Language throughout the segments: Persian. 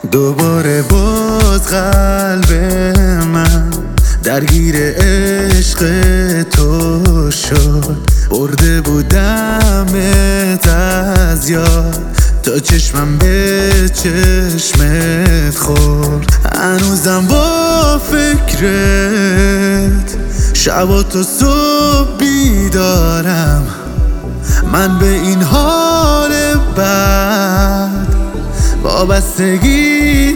دوباره باز قلب من درگیر عشق تو شد. برده بودمت از یاد تا چشمم به چشمت خورد. هنوزم با فکرت شب و تا صبح بیدارم. من به این حال بد وابستگی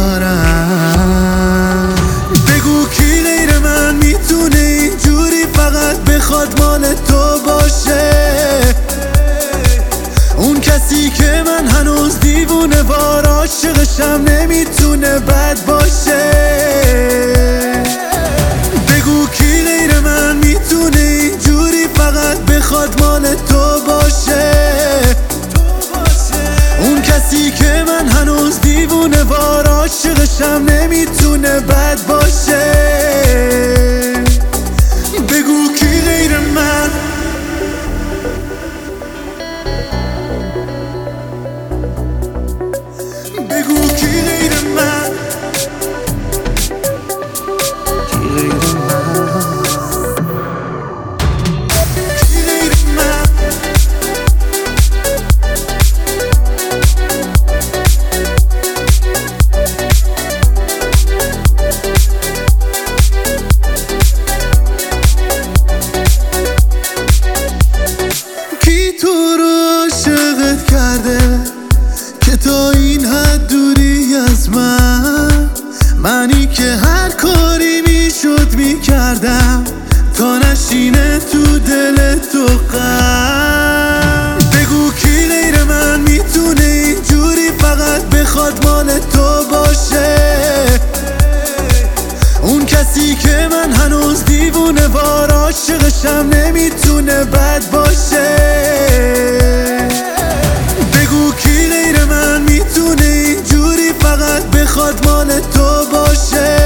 دارم. بگو کی غیر من میتونه اینجوری فقط بخواد مال تو باشه؟ اون کسی که من هنوز دیوونه وار عاشقشم نمیتونه بد باشه. بگو کی غیر من میتونه اینجوری فقط بخواد مال تو باشه؟ اون کسی که من هنوز دیوونه وار عاشقشم نمیتونه بد باشه. بگو کی غیر من. بگو کی غیر من. کی غیر من. کی غیر من. کی تو رو عاشقت کرده که تا این حد دوری از من؟ منی که هر کاری میشد میکردم تا نشینه تو دل تو غم. بگو کی غیر من میتونه اینجوری فقط بخواد مال تو باشه؟ اون کسی که من هنوز دیوونه وار عاشقشم نمیتونه بد باشه. بگو کی غیر من میتونه اینجوری فقط بخواد مال تو باشه؟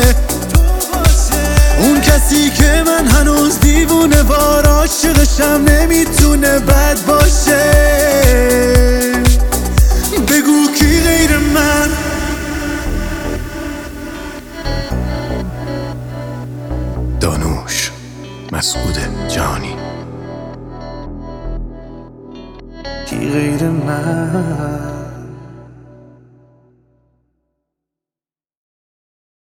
اون کسی که من هنوز دیوونه وار عاشقشم نمیتونه بد باشه. بگو کی غیر من. دانوش مسعود جهانی. کی غیر من.